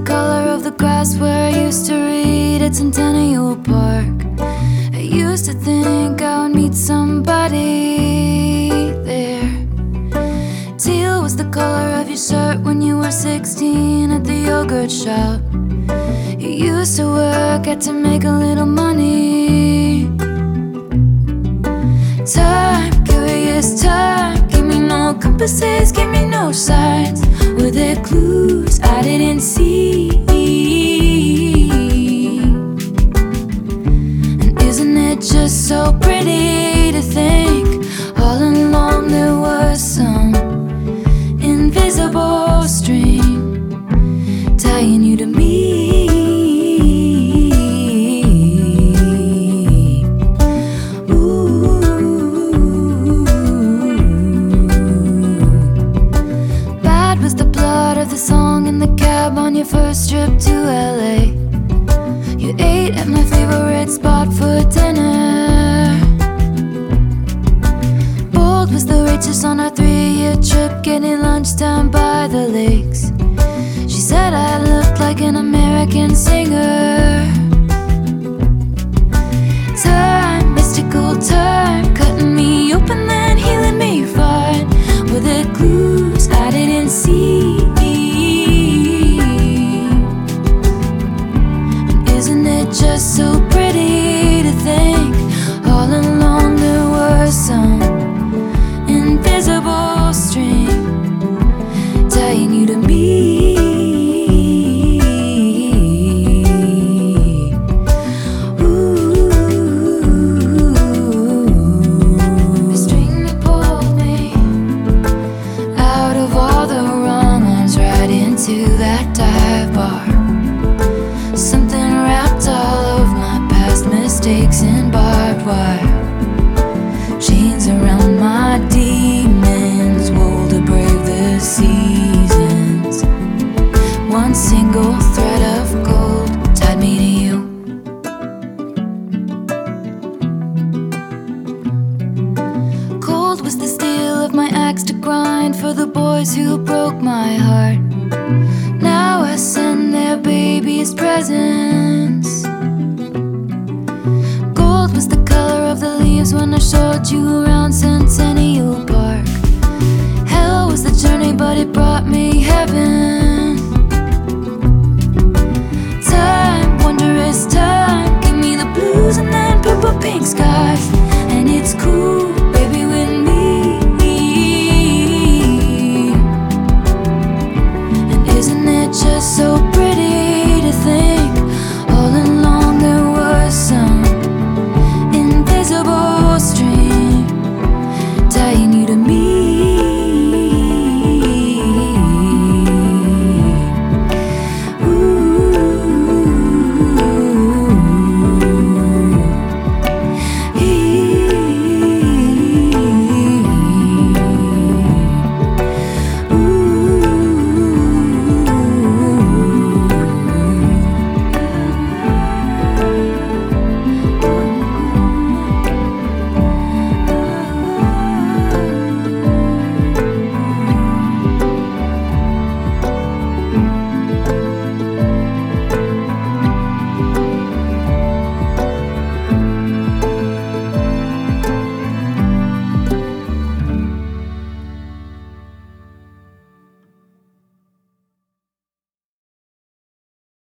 color of the grass where I used to read at Centennial Park. I used to think I would meet somebody there. Teal was the color of your shirt when you were 16 at the yogurt shop. You used to work at to make a little money. Time, curious time, give me no compasses, give me no signs. Were there clues I didn't see? And isn't it just so pretty to think all along there was some invisible string tying you to me? On your first trip to LA, you ate at my favorite spot for dinner. Bold was the waitress on our 3-year trip, getting lunch down by the lakes. She said I looked like an American singer. Time, mystical time, cutting me open then healing me fine. Were there clues I didn't see? Just so pretty to think all along there was some invisible string tying you to me. Ooh, the string that pulled me out of all the wrong ones right into that dive bar. Something wrapped all of my past mistakes in barbed wire. Chains around my demons, wool to brave the seasons. One single thread of gold tied me to you. Cold was the steel of my axe to grind for the boys who broke my heart. Now I send their babies presents. Gold was the color of the leaves when I showed you around.